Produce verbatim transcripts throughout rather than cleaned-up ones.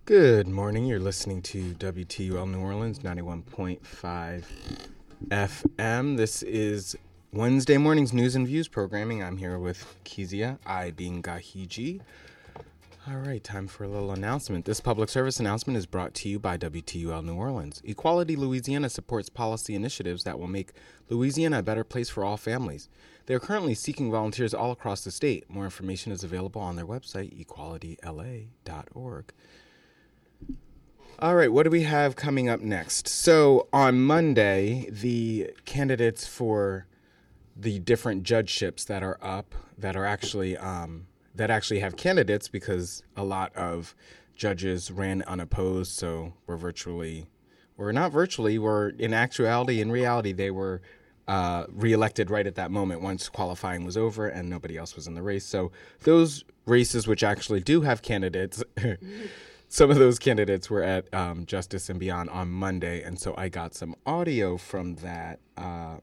Good morning. You're listening to W T U L New Orleans ninety-one point five F M. This is Wednesday morning's news and views programming. I'm here with Kezia, I being Gahiji. All right, time for a little announcement. This public service announcement is brought to you by W T U L New Orleans. Equality Louisiana supports policy initiatives that will make Louisiana a better place for all families. They are currently seeking volunteers all across the state. More information is available on their website, equality l a dot org. All right, what do we have coming up next? So on Monday, the candidates for the different judgeships that are up, that are actually um, that actually have candidates, because a lot of judges ran unopposed, so we're virtually, or not virtually, we're in actuality, in reality, they were uh, reelected right at that moment once qualifying was over and nobody else was in the race. So those races which actually do have candidates. Some of those candidates were at um, Justice and Beyond on Monday, and so I got some audio from that. Uh,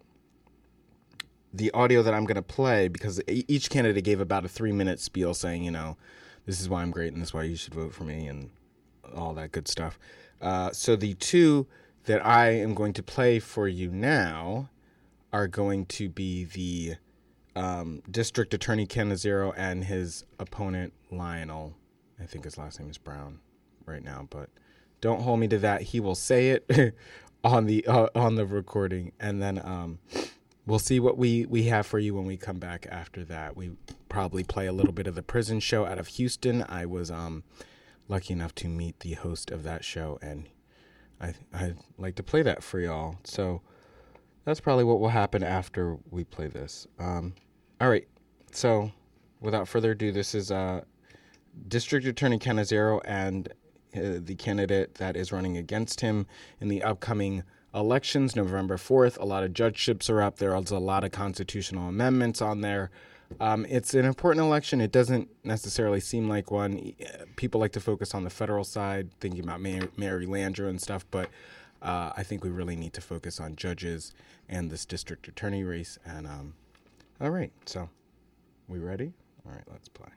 the audio that I'm going to play, because each candidate gave about a three-minute spiel saying, you know, this is why I'm great and this is why you should vote for me and all that good stuff. Uh, so the two that I am going to play for you now are going to be the um, District Attorney Canizero and his opponent Lionel. I think his last name is Brown right now, but don't hold me to that. He will say it on the uh, on the recording, and then um, we'll see what we, we have for you when we come back after that. We probably play a little bit of the prison show out of Houston. I was um, lucky enough to meet the host of that show, and I I'd like to play that for y'all. So that's probably what will happen after we play this. Um, all right, so without further ado, this is uh, District Attorney Canizero and uh, the candidate that is running against him in the upcoming elections, November fourth. A lot of judgeships are up. There's a lot of constitutional amendments on there. Um, it's an important election. It doesn't necessarily seem like one. People like to focus on the federal side, thinking about Mary, Mary Landrieu and stuff, but uh, I think we really need to focus on judges and this district attorney race. And um, all right, so we ready? All right, let's play.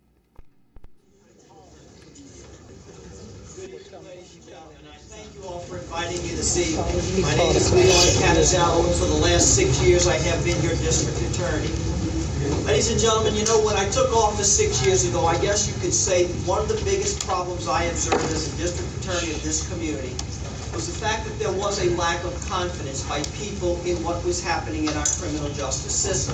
Thank you all for inviting me this evening. My name is Leon Canizero, and for the last six years I have been your district attorney. Ladies and gentlemen, you know, when I took office six years ago, I guess you could say one of the biggest problems I observed as a district attorney of this community was the fact that there was a lack of confidence by people in what was happening in our criminal justice system.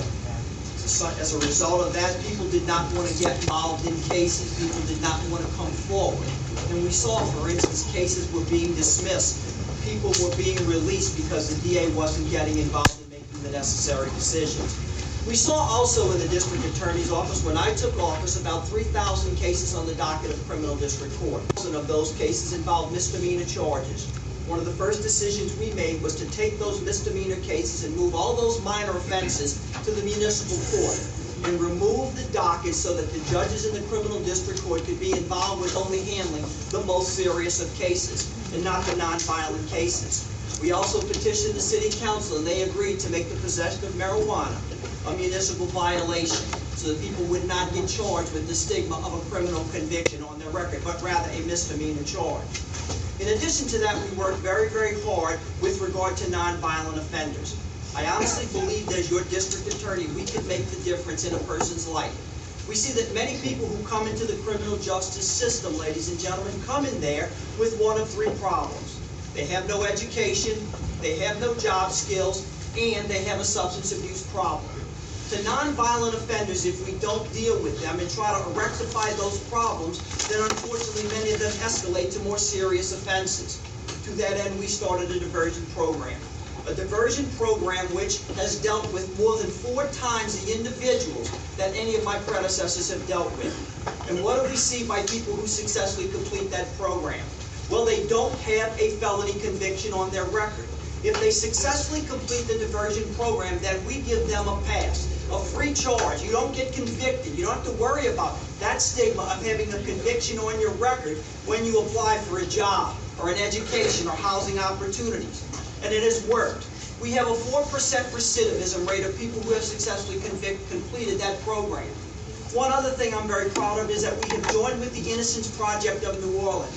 As a result of that, people did not want to get involved in cases. People did not want to come forward. And we saw, for instance, cases were being dismissed. People were being released because the D A wasn't getting involved in making the necessary decisions. We saw also in the district attorney's office, when I took office, about three thousand cases on the docket of criminal district court. And of those cases involved misdemeanor charges. One of the first decisions we made was to take those misdemeanor cases and move all those minor offenses to the municipal court and remove the docket so that the judges in the criminal district court could be involved with only handling the most serious of cases and not the nonviolent cases. We also petitioned the city council, and they agreed to make the possession of marijuana a municipal violation so that people would not get charged with the stigma of a criminal conviction on their record, but rather a misdemeanor charge. In addition to that, we worked very, very hard with regard to nonviolent offenders. I honestly believe that as your district attorney, we can make the difference in a person's life. We see that many people who come into the criminal justice system, ladies and gentlemen, come in there with one of three problems. They have no education, they have no job skills, and they have a substance abuse problem. To nonviolent offenders, if we don't deal with them and try to rectify those problems, then unfortunately many of them escalate to more serious offenses. To that end, we started a diversion program. A diversion program which has dealt with more than four times the individuals that any of my predecessors have dealt with. And what do we see by people who successfully complete that program? Well, they don't have a felony conviction on their record. If they successfully complete the diversion program, then we give them a pass, a free charge. You don't get convicted. You don't have to worry about that stigma of having a conviction on your record when you apply for a job or an education or housing opportunities. And it has worked. We have a four percent recidivism rate of people who have successfully convict, completed that program. One other thing I'm very proud of is that we have joined with the Innocence Project of New Orleans.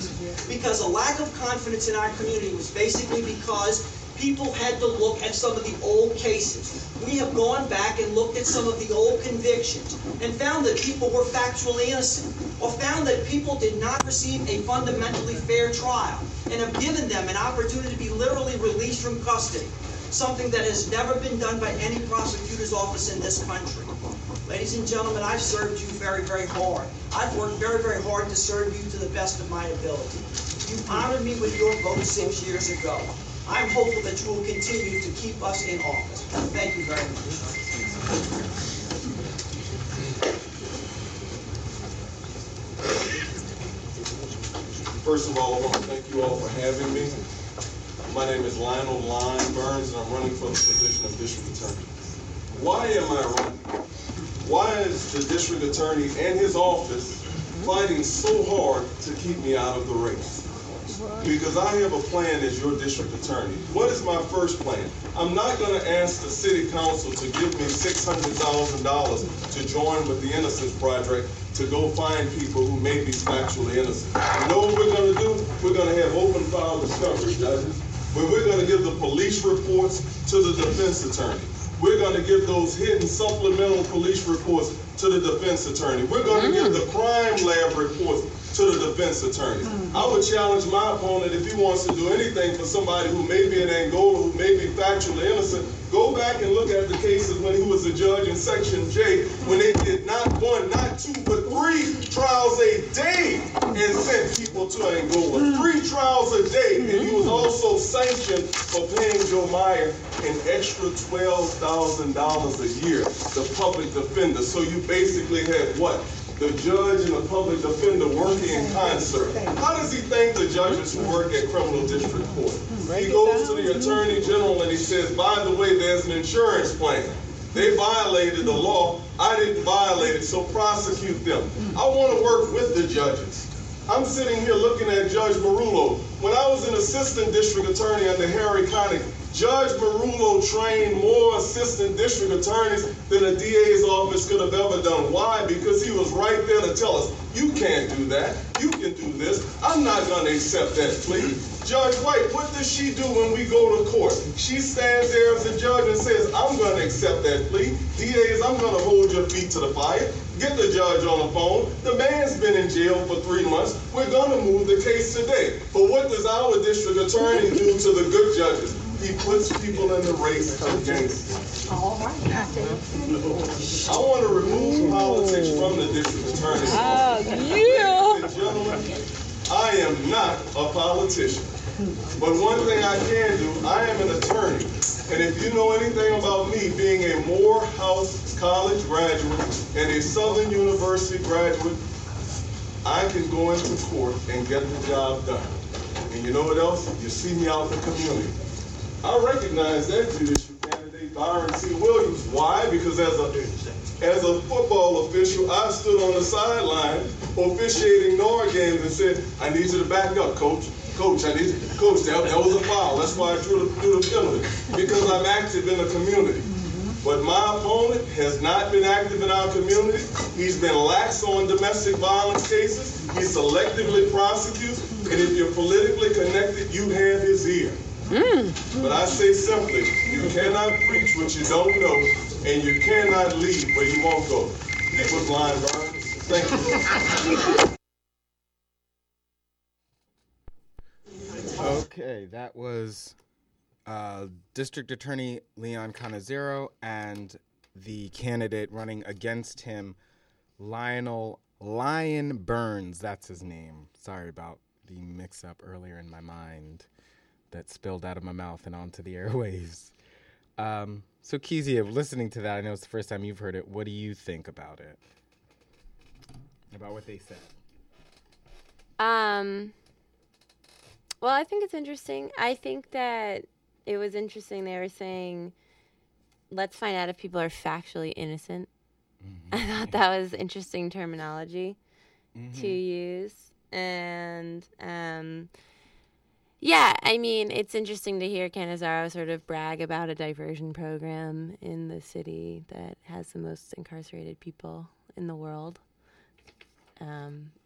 because a lack of confidence in our community was basically because people had to look at some of the old cases. We have gone back and looked at some of the old convictions and found that people were factually innocent, or found that people did not receive a fundamentally fair trial, and have given them an opportunity to be literally released from custody, something that has never been done by any prosecutor's office in this country. Ladies and gentlemen, I've served you very, very hard. I've worked very, very hard to serve you to the best of my ability. You honored me with your vote six years ago. I'm hopeful that you will continue to keep us in office. Thank you very much. First of all, I want to thank you all for having me. My name is Lionel Lyon Burns, and I'm running for the position of District Attorney. Why am I running? Why is the District Attorney and his office fighting so hard to keep me out of the race? Because I have a plan as your district attorney. What is my first plan? I'm not going to ask the city council to give me six hundred thousand dollars to join with the Innocence Project to go find people who may be factually innocent. You know what we're going to do? We're going to have open file discovery, judges. But we're going to give the police reports to the defense attorney. We're going to give those hidden supplemental police reports to the defense attorney. We're going to give the crime lab reports to the defense attorney. I would challenge my opponent, if he wants to do anything for somebody who may be in Angola, who may be factually innocent, go back and look at the cases when he was a judge in Section J, when they did not one, not two, but three trials a day and sent people to Angola. Three trials a day. And he was also sanctioned for paying Joe Meyer an extra twelve thousand dollars a year, the public defender. So you basically had what? The judge and the public defender working in concert. How does he thank the judges who work at criminal district court? He goes to the attorney general and he says, by the way, there's an insurance plan. They violated the law. I didn't violate it, so prosecute them. I want to work with the judges. I'm sitting here looking at Judge Marullo. When I was an assistant district attorney under Harry Connick, Judge Marullo trained more assistant district attorneys than a D A's office could have ever done. Why? Because he was right there to tell us, you can't do that. You can do this. I'm not going to accept that plea. Judge White, what does she do when we go to court? She stands there as a judge and says, I'm going to accept that plea. D A's, I'm going to hold your feet to the fire. Get the judge on the phone. The man's been in jail for three months. We're going to move the case today. But what does our district attorney do to the good judges? He puts people in the race against him. I want to remove politics from the district attorney. Oh, yeah. Ladies and gentlemen, I am not a politician. But one thing I can do, I am an attorney. And if you know anything about me being a Morehouse College graduate and a Southern University graduate, I can go into court and get the job done. And you know what else? You see me out in the community. I recognize that judicial candidate, Byron C. Williams. Why? Because as a as a football official, I stood on the sideline officiating N O R games and said, I need you to back up, coach. Coach, I need you. Coach, that, that was a foul. That's why I drew the, drew the penalty. Because I'm active in the community. But my opponent has not been active in our community. He's been lax on domestic violence cases. He selectively prosecutes. And if you're politically connected, you have his ear. Mm. But I say simply, you cannot preach what you don't know, and you cannot lead where you won't go. That was Lion Burns. Thank you. Okay, that was uh, District Attorney Leon Cannizzaro and the candidate running against him, Lionel Lion Burns. That's his name. Sorry about the mix-up earlier in my mind that spilled out of my mouth and onto the airwaves. Um, so, Kezia, listening to that, I know it's the first time you've heard it. What do you think about it? About what they said? Um... Well, I think it's interesting. I think that it was interesting. They were saying, let's find out if people are factually innocent. Mm-hmm. I thought that was interesting terminology mm-hmm. to use. And, um, yeah, I mean, it's interesting to hear Cannizzaro sort of brag about a diversion program in the city that has the most incarcerated people in the world. Um,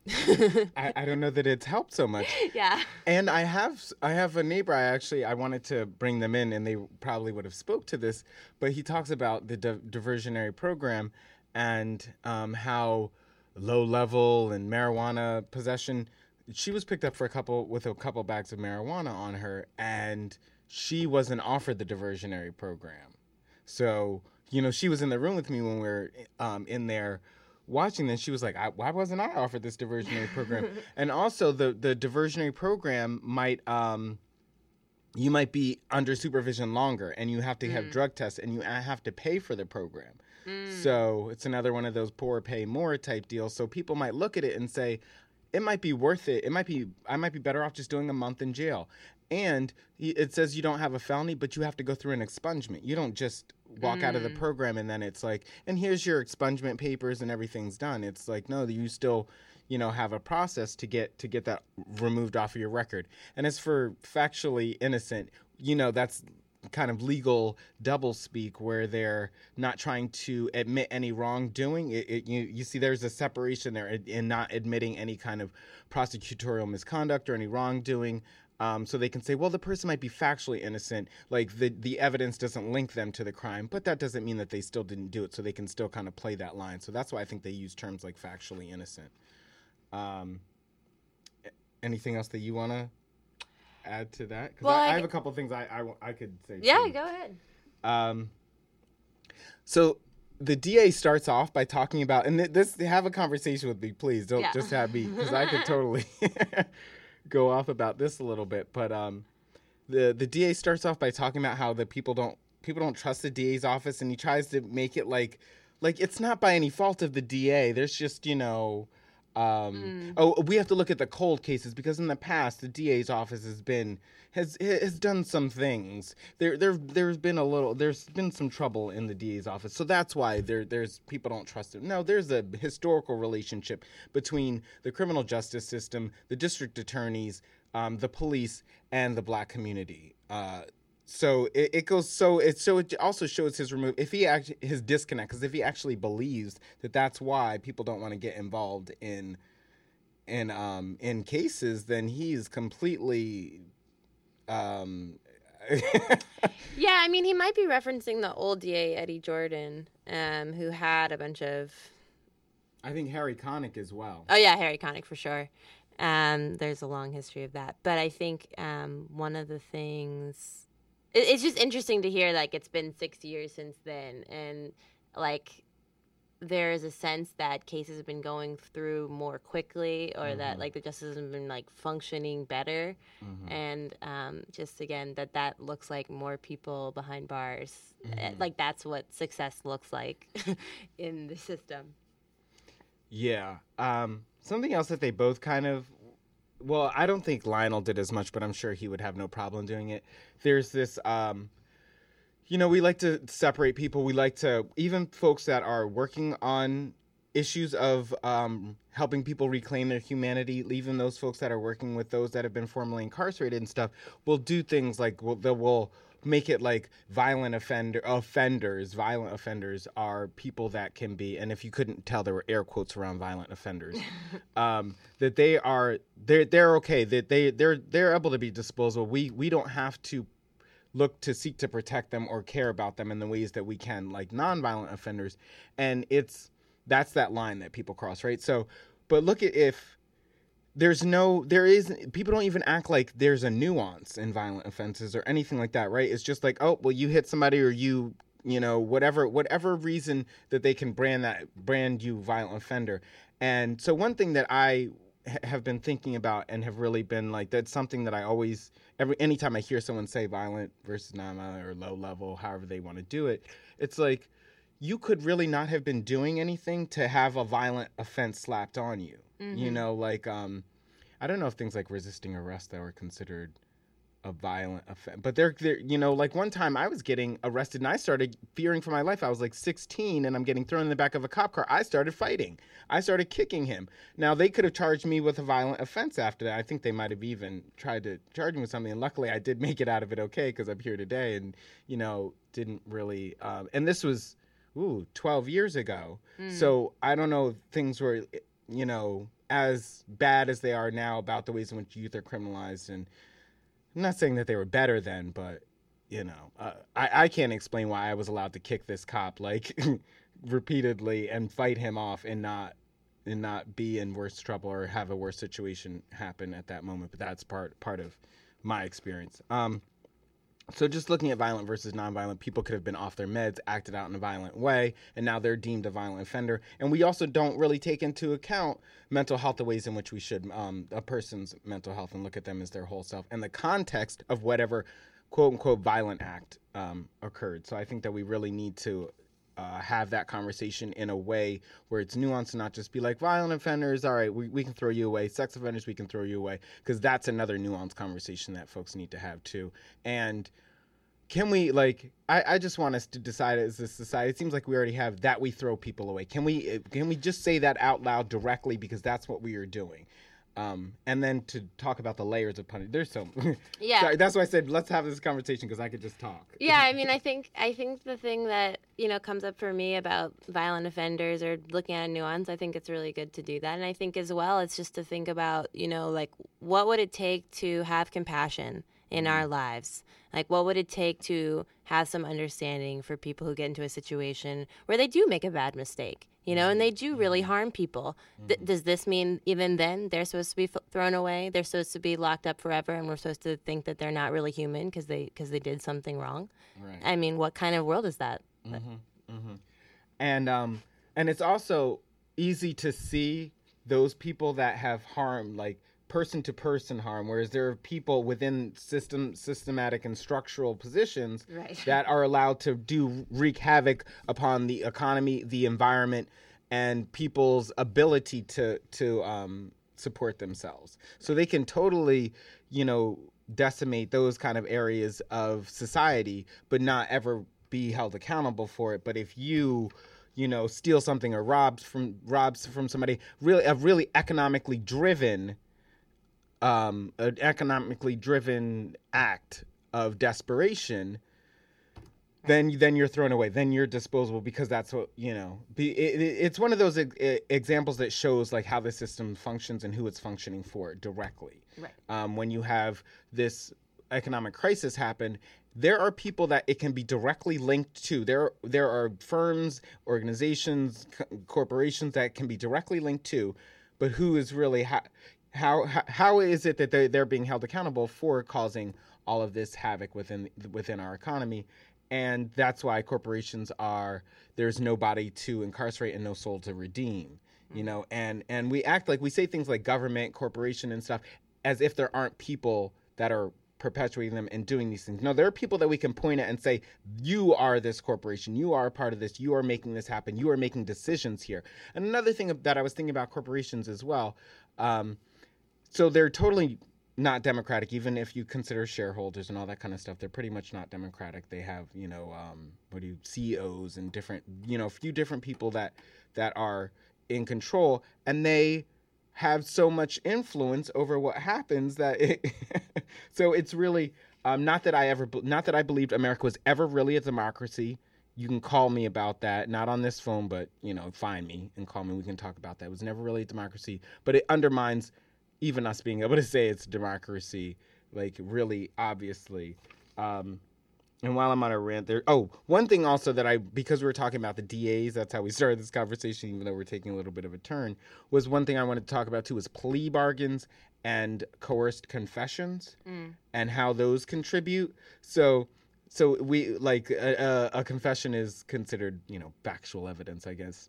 I, I don't know that it's helped so much. Yeah. And I have I have a neighbor. I actually I wanted to bring them in, and they probably would have spoke to this. But he talks about the di- diversionary program and um, how low level and marijuana possession. She was picked up for a couple with a couple bags of marijuana on her, and she wasn't offered the diversionary program. So you know, she was in the room with me when we were um, in there watching this. She was like, I, why wasn't I offered this diversionary program? And also the, the diversionary program might, um, you might be under supervision longer, and you have to have mm. drug tests, and you have to pay for the program. Mm. So it's another one of those poor pay more type deals. So people might look at it and say, it might be worth it. It might be, I might be better off just doing a month in jail. And it says you don't have a felony, but you have to go through an expungement. You don't just walk mm. out of the program and then it's like, and here's your expungement papers and everything's done. It's like, no, you still, you know, have a process to get to get that removed off of your record. And as for factually innocent, you know, that's kind of legal double speak where they're not trying to admit any wrongdoing. It, it, you, you see there's a separation there in, in not admitting any kind of prosecutorial misconduct or any wrongdoing. Um, so they can say, well, the person might be factually innocent, like the, the evidence doesn't link them to the crime, but that doesn't mean that they still didn't do it, so they can still kind of play that line. So that's why I think they use terms like factually innocent. Um, anything else that you want to add to that? Because well, I, I, I have a couple things I, I, I could say. Yeah, too. Go ahead. Um, so the D A starts off by talking about, and th- this have a conversation with me, please. Don't yeah. just have me, because I could totally go off about this a little bit. But um, the the D A starts off by talking about how the people don't people don't trust the D A's office, and he tries to make it like like it's not by any fault of the D A. There's just, you know. Um, mm. Oh, we have to look at the cold cases, because in the past the D A's office has been has has done some things. There there there's been a little there's been some trouble in the D A's office, so that's why there there's people don't trust him. No, there's a historical relationship between the criminal justice system, the district attorneys, um, the police, and the black community. Uh, So it, it goes so it so it also shows his remove if he act his disconnect, because if he actually believes that that's why people don't want to get involved in in um in cases, then he's completely um yeah, I mean, he might be referencing the old D A Eddie Jordan, um who had a bunch of I think Harry Connick as well. Oh yeah, Harry Connick for sure. Um there's a long history of that, but I think um one of the things it's just interesting to hear, like, it's been six years since then, and, like, there's a sense that cases have been going through more quickly, or mm-hmm. that, like, the justice has been, like, functioning better, mm-hmm. and um, just, again, that that looks like more people behind bars. Mm-hmm. Like, that's what success looks like in the system. Yeah. Um, something else that they both kind of Well, I don't think Lionel did as much, but I'm sure he would have no problem doing it. There's this, um, you know, we like to separate people. We like to, even folks that are working on issues of um, helping people reclaim their humanity, even those folks that are working with those that have been formerly incarcerated and stuff, will do things like, we'll, they will make it like violent offender offenders. Violent offenders are people that can be, and if you couldn't tell, there were air quotes around violent offenders, um, that they are they're they're okay, that they they're they're able to be disposable. We we don't have to look to seek to protect them or care about them in the ways that we can like nonviolent offenders, and it's that's that line that people cross, right? So, but look at if. There's no, there is, people don't even act like there's a nuance in violent offenses or anything like that, right? It's just like, oh, well, you hit somebody or you, you know, whatever, whatever reason that they can brand that, brand you violent offender. And so one thing that I ha- have been thinking about and have really been like, that's something that I always, every, anytime I hear someone say violent versus non-violent or low level, however they want to do it, it's like, you could really not have been doing anything to have a violent offense slapped on you. Mm-hmm. You know, like, um, I don't know if things like resisting arrest that were considered a violent offense, but they're, they're, you know, like one time I was getting arrested and I started fearing for my life. I was like sixteen and I'm getting thrown in the back of a cop car. I started fighting. I started kicking him. Now they could have charged me with a violent offense after that. I think they might have even tried to charge me with something. And luckily I did make it out of it okay, because I'm here today and, you know, didn't really, um, and this was, ooh, twelve years ago. Mm. So I don't know if things were, you know, as bad as they are now about the ways in which youth are criminalized. And I'm not saying that they were better then, but, you know, uh, I, I can't explain why I was allowed to kick this cop, like, repeatedly and fight him off and not and not be in worse trouble or have a worse situation happen at that moment. But that's part part of my experience. Um, so just looking at violent versus nonviolent, people could have been off their meds, acted out in a violent way, and now they're deemed a violent offender. And we also don't really take into account mental health, the ways in which we should, um, a person's mental health, and look at them as their whole self and the context of whatever quote unquote violent act um, occurred. So I think that we really need to uh, have that conversation in a way where it's nuanced and not just be like violent offenders. All right, we, we can throw you away. Sex offenders, we can throw you away, because that's another nuanced conversation that folks need to have too. And can we, like, I, I just want us to decide as a society, it seems like we already have that we throw people away. Can we, can we just say that out loud directly, because that's what we are doing? Um, and then to talk about the layers of punishment. There's so, yeah. Sorry, that's why I said let's have this conversation, because I could just talk. Yeah, I mean, I think I think the thing that, you know, comes up for me about violent offenders or looking at a nuance, I think it's really good to do that. And I think as well, it's just to think about, you know, like, what would it take to have compassion in our lives? Like, what would it take to have some understanding for people who get into a situation where they do make a bad mistake, you know, and they do really harm people? Th- does this mean even then they're supposed to be f- thrown away? They're supposed to be locked up forever, and we're supposed to think that they're not really human because they because they did something wrong? Right. I mean, what kind of world is that? Mm-hmm. Mm-hmm. And um, and it's also easy to see those people that have harmed, like, person-to-person harm, whereas there are people within system, systematic and structural positions Right. that are allowed to do wreak havoc upon the economy, the environment, and people's ability to to um, support themselves. So they can totally, you know, decimate those kind of areas of society, but not ever be held accountable for it. But if you you know, steal something or robs from robs from somebody, really a really economically driven Um, an economically driven act of desperation, then then you're thrown away. Then you're disposable, because that's what, you know. Be, it, it's one of those e- examples that shows, like, how the system functions and who it's functioning for directly. Right. Um, when you have this economic crisis happen, there are people that it can be directly linked to. There there are firms, organizations, co- corporations that can be directly linked to, but who is really ha- How, how how is it that they they're being held accountable for causing all of this havoc within within our economy? And that's why corporations are, there's nobody to incarcerate and no soul to redeem, you know. And and we act like, we say things like government, corporation, and stuff as if there aren't people that are perpetuating them and doing these things. No, there are people that we can point at and say, you are this corporation, you are a part of this, you are making this happen, you are making decisions here. And another thing that I was thinking about corporations as well. Um, So they're totally not democratic, even if you consider shareholders and all that kind of stuff. They're pretty much not democratic. They have, you know, um, what do you, C E Os and different, you know, a few different people that that are in control, and they have so much influence over what happens that it so it's really um, not that I ever, not that I believed America was ever really a democracy. You can call me about that, not on this phone, but, you know, find me and call me. We can talk about that. It was never really a democracy, but it undermines even us being able to say it's democracy, like, really obviously. Um, and while I'm on a rant there, oh, one thing also that I, because we were talking about the D As, that's how we started this conversation, even though we're taking a little bit of a turn, was one thing I wanted to talk about too, was plea bargains and coerced confessions mm. and how those contribute. So, so we, like, a, a, a confession is considered, you know, factual evidence, I guess.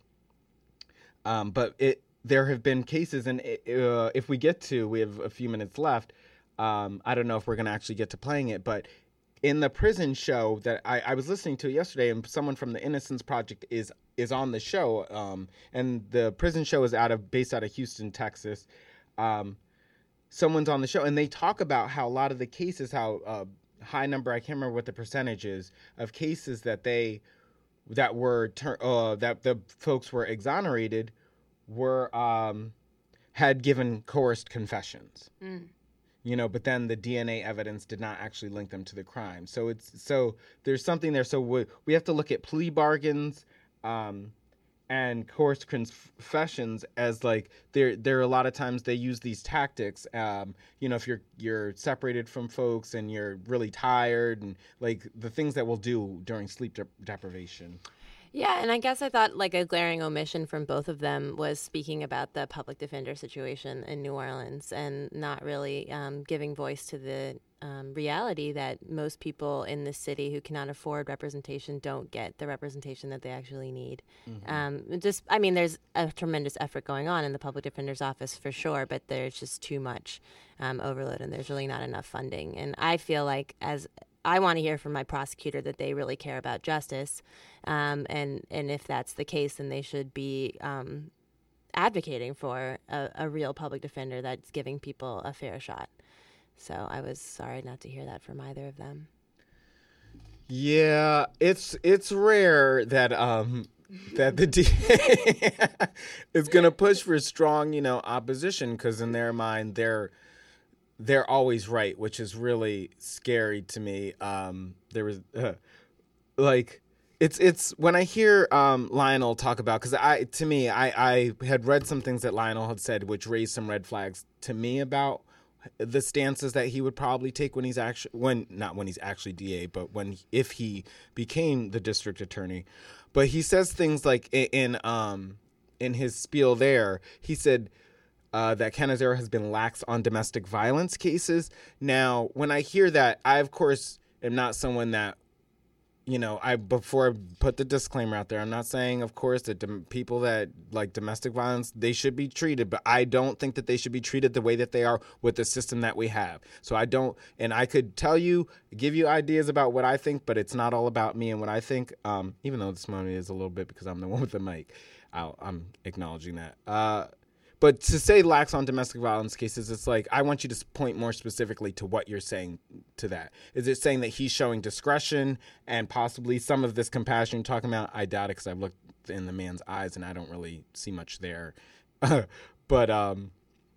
Um, but it, there have been cases, and uh, if we get to, we have a few minutes left. Um, I don't know if we're going to actually get to playing it, but in the prison show that I, I was listening to yesterday, and someone from the Innocence Project is is on the show, um, and the prison show is out of based out of Houston, Texas. Um, someone's on the show, and they talk about how a lot of the cases, how uh, high number, I can't remember what the percentage is, of cases that they that were ter- uh, that the folks were exonerated were um, had given coerced confessions, mm. you know, but then the D N A evidence did not actually link them to the crime. So it's so there's something there. So we we have to look at plea bargains, um, and coerced confessions as like there there are a lot of times they use these tactics. Um, you know, if you're you're separated from folks and you're really tired and like the things that we'll do during sleep de- deprivation. Yeah, and I guess I thought like a glaring omission from both of them was speaking about the public defender situation in New Orleans and not really um, giving voice to the um, reality that most people in this city who cannot afford representation don't get the representation that they actually need. Mm-hmm. Um, just, I mean, there's a tremendous effort going on in the public defender's office for sure, but there's just too much um, overload and there's really not enough funding. And I feel like as I want to hear from my prosecutor that they really care about justice, um, and and if that's the case, then they should be um, advocating for a, a real public defender that's giving people a fair shot. So I was sorry not to hear that from either of them. Yeah, it's it's rare that um that the D A is going to push for strong, you know, opposition because in their mind they're. They're always right, which is really scary to me. Um, there was uh, like it's it's when I hear um, Lionel talk about because I to me I, I had read some things that Lionel had said which raised some red flags to me about the stances that he would probably take when he's actually when not when he's actually D A, but when if he became the district attorney. But he says things like in, in um in his spiel there, he said. Uh, that Cannizzaro has been lax on domestic violence cases. Now, when I hear that, I, of course, am not someone that, you know, I before I put the disclaimer out there, I'm not saying, of course, that dom- people that like domestic violence, they should be treated, but I don't think that they should be treated the way that they are with the system that we have. So I don't, and I could tell you, give you ideas about what I think, but it's not all about me and what I think, um, even though this moment is a little bit because I'm the one with the mic. I'll, I'm acknowledging that. Uh, But to say lax on domestic violence cases, it's like, I want you to point more specifically to what you're saying to that. Is it saying that he's showing discretion and possibly some of this compassion you're talking about? I doubt it because I've looked in the man's eyes and I don't really see much there. but um,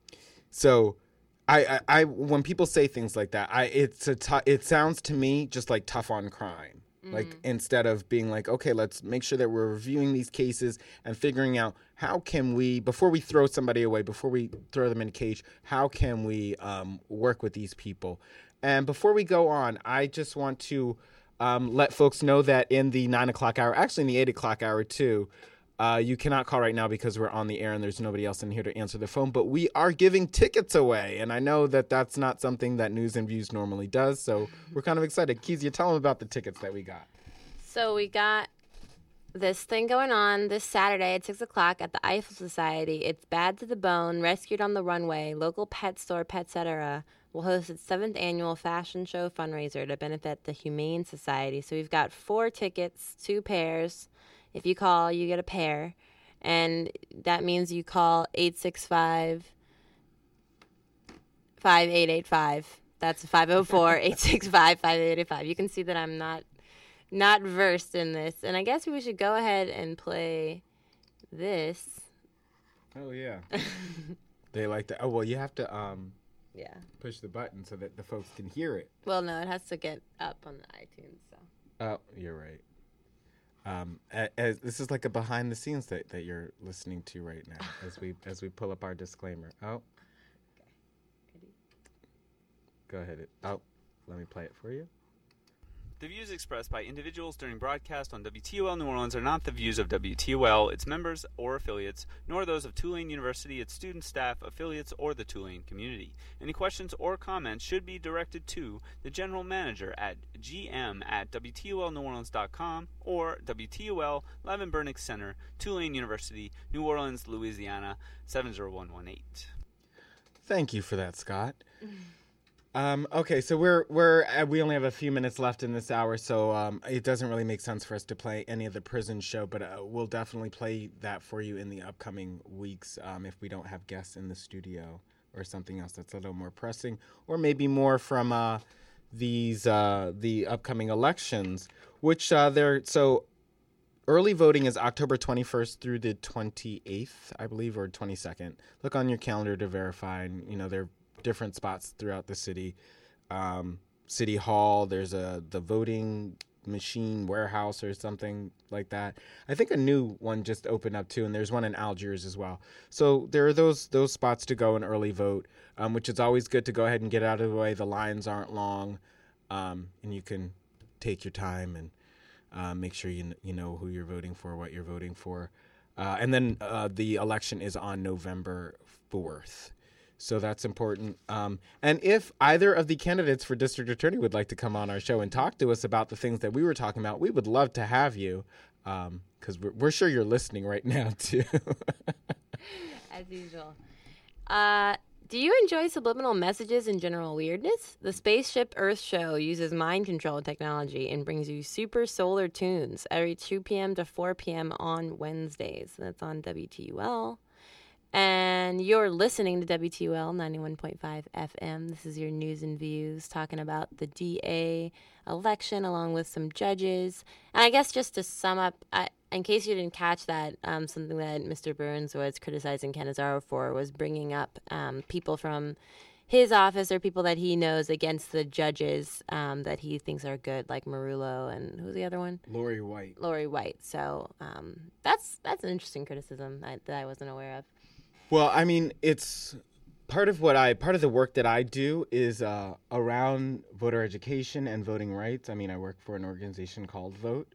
so I, I, I, when people say things like that, I it's a t- it sounds to me just like tough on crime. Like, mm. instead of being like, okay, let's make sure that we're reviewing these cases and figuring out how can we, before we throw somebody away, before we throw them in a cage, how can we um, work with these people? And before we go on, I just want to um, let folks know that in the nine o'clock hour, actually in the eight o'clock hour too, Uh, you cannot call right now because we're on the air and there's nobody else in here to answer the phone, but we are giving tickets away. And I know that that's not something that News and Views normally does, so we're kind of excited. Kezia, tell them about the tickets that we got. So we got this thing going on this Saturday at six o'clock at the Eiffel Society. It's Bad to the Bone, Rescued on the Runway, local pet store, Pet Cetera, will host its seventh annual fashion show fundraiser to benefit the Humane Society. So we've got four tickets, two pairs. If you call, you get a pair, and that means you call eight six five, five eight eight five. That's five oh four, eight six five, five eight eight five. You can see that I'm not not versed in this, and I guess we should go ahead and play this. Oh, yeah. They like that. Oh, well, you have to um yeah push the button so that the folks can hear it. Well, no, it has to get up on the iTunes, so. Oh, you're right. Um, as, this is like a behind the scenes that, that you're listening to right now as we as we pull up our disclaimer. Oh, okay. Go ahead. Oh, let me play it for you. The views expressed by individuals during broadcast on W T O L New Orleans are not the views of W T O L, its members, or affiliates, nor those of Tulane University, its students, staff, affiliates, or the Tulane community. Any questions or comments should be directed to the general manager at g m at w t o l new orleans dot com or W T O L, Lavin Burnick Center, Tulane University, New Orleans, Louisiana, seven zero one one eight. Thank you for that, Scott. Um, okay, so we're we're uh, we only have a few minutes left in this hour, so um, it doesn't really make sense for us to play any of the prison show, but uh, we'll definitely play that for you in the upcoming weeks um, if we don't have guests in the studio or something else that's a little more pressing, or maybe more from uh, these uh, the upcoming elections, which uh, they're so. Early voting is October twenty-first through the twenty-eighth, I believe, or twenty-second. Look on your calendar to verify, and you know they're different spots throughout the city. Um, City Hall, there's a the voting machine warehouse or something like that. I think a new one just opened up too, and there's one in Algiers as well. So there are those those spots to go and early vote, um, which is always good to go ahead and get out of the way. The lines aren't long, um, and you can take your time and uh, make sure you you know who you're voting for, what you're voting for. Uh, and then uh, the election is on November fourth. So that's important. Um, and if either of the candidates for district attorney would like to come on our show and talk to us about the things that we were talking about, we would love to have you, because um, we're, we're sure you're listening right now, too. As usual. Uh, do you enjoy subliminal messages and general weirdness? The Spaceship Earth show uses mind control technology and brings you super solar tunes every two p.m. to four p.m. on Wednesdays. That's on W T U L. And you're listening to W T U L ninety-one point five F M. This is your news and views, talking about the D A election along with some judges. And I guess just to sum up, I, in case you didn't catch that, um, something that Mister Burns was criticizing Cannizzaro for was bringing up um, people from his office or people that he knows against the judges um, that he thinks are good, like Marullo and who's the other one? Lori White. Lori White. So um, that's that's an interesting criticism that, that I wasn't aware of. Well, I mean, it's part of what I, part of the work that I do is uh, around voter education and voting rights. I mean, I work for an organization called Vote.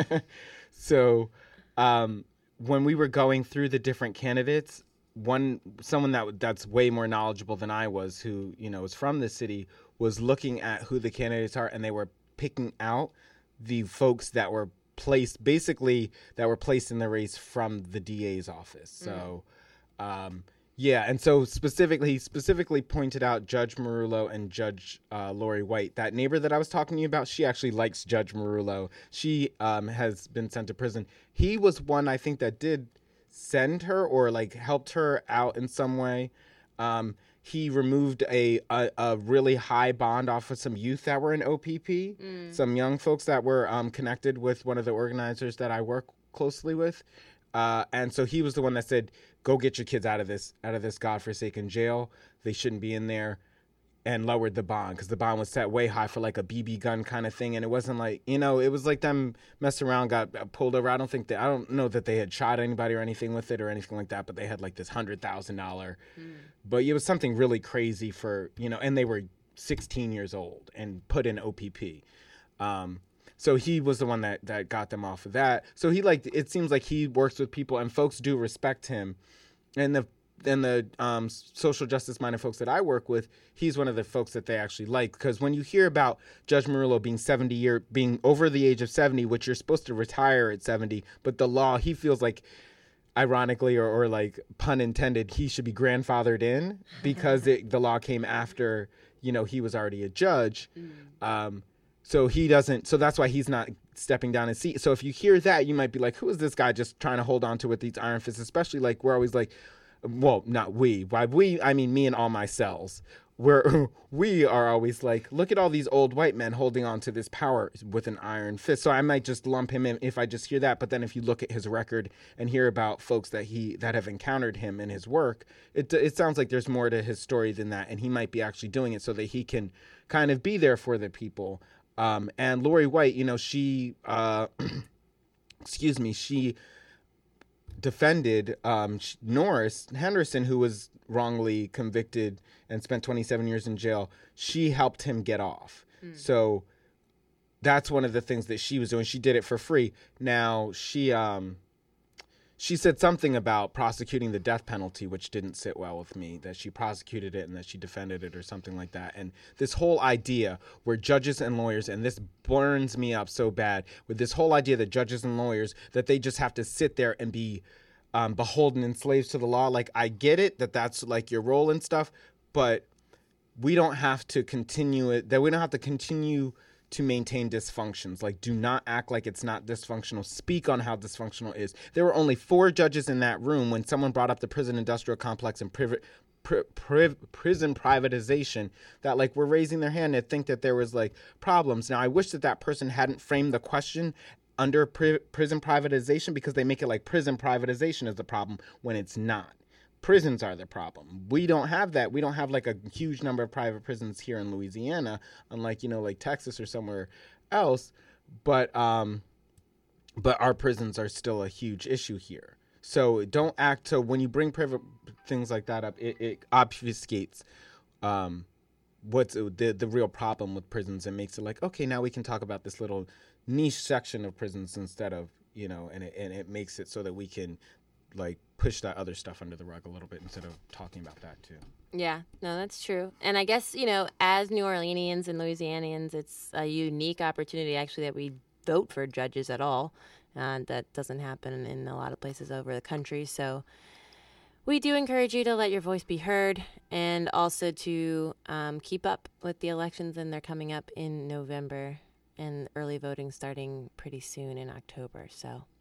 So um, when we were going through the different candidates, one, someone that that's way more knowledgeable than I was, who, you know, was from the city, was looking at who the candidates are, and they were picking out the folks that were placed, basically, that were placed in the race from the D A's office. So... Mm. Um, yeah, and so specifically, he specifically pointed out Judge Marullo and Judge uh, Lori White. That neighbor that I was talking to you about, she actually likes Judge Marullo. She um, has been sent to prison. He was one, I think, that did send her or, like, helped her out in some way. Um, he removed a, a, a really high bond off of some youth that were in O P P, mm. some young folks that were um, connected with one of the organizers that I work closely with. Uh, and so he was the one that said, go get your kids out of this, out of this godforsaken jail. They shouldn't be in there, and lowered the bond because the bond was set way high for like a B B gun kind of thing. And it wasn't like, you know, it was like them messing around, got pulled over. I don't think that, I don't know that they had shot anybody or anything with it or anything like that, but they had like this hundred thousand dollars, mm. but it was something really crazy for, you know, and they were sixteen years old and put in O P P. Um, So he was the one that, that got them off of that. So he like it seems like he works with people, and folks do respect him. And the and the um, social justice minded folks that I work with, he's one of the folks that they actually like. Because when you hear about Judge Marullo being seventy year being over the age of seventy, which you're supposed to retire at seventy, but the law, he feels like, ironically or, or like pun intended, he should be grandfathered in because it, the law came after, you know, he was already a judge. Mm. Um, So he doesn't, so that's why he's not stepping down his seat. So if you hear that, you might be like, who is this guy just trying to hold on to with these iron fists? Especially like, we're always like, well, not we. By we, I mean me and all my cells. We're, we are always like, look at all these old white men holding on to this power with an iron fist. So I might just lump him in if I just hear that. But then if you look at his record and hear about folks that he, that have encountered him in his work, it it sounds like there's more to his story than that. And he might be actually doing it so that he can kind of be there for the people. Um, and Lori White, you know, she, uh, excuse me, she defended um, Norris Henderson, who was wrongly convicted and spent twenty-seven years in jail. She helped him get off. Mm. So that's one of the things that she was doing. She did it for free. Now, she... Um, She said something about prosecuting the death penalty, which didn't sit well with me, that she prosecuted it and that she defended it or something like that. And this whole idea where judges and lawyers, and this burns me up so bad, with this whole idea that judges and lawyers, that they just have to sit there and be um, beholden and slaves to the law. Like, I get it that that's like your role and stuff, but we don't have to continue it, that we don't have to continue to maintain dysfunctions. Like, do not act like it's not dysfunctional. Speak on how dysfunctional it is. There were only four judges in that room when someone brought up the prison industrial complex and priv- pri- pri- prison privatization, that like were raising their hand and think that there was like problems. Now, I wish that that person hadn't framed the question under pri- prison privatization, because they make it like prison privatization is the problem when it's not. Prisons are the problem. We don't have that. We don't have like a huge number of private prisons here in Louisiana, unlike, you know, like Texas or somewhere else. but um, but our prisons are still a huge issue here. So don't act. So when you bring priv- things like that up, it, it obfuscates um, what's the the real problem with prisons and makes it like, okay, now we can talk about this little niche section of prisons instead of, you know, and it, and it makes it so that we can like push that other stuff under the rug a little bit instead of talking about that too. Yeah, no, that's true. And I guess, you know, as New Orleanians and Louisianians, it's a unique opportunity actually that we vote for judges at all. Uh, that doesn't happen in a lot of places over the country. So we do encourage you to let your voice be heard and also to um, keep up with the elections. And they're coming up in November and early voting starting pretty soon in October. So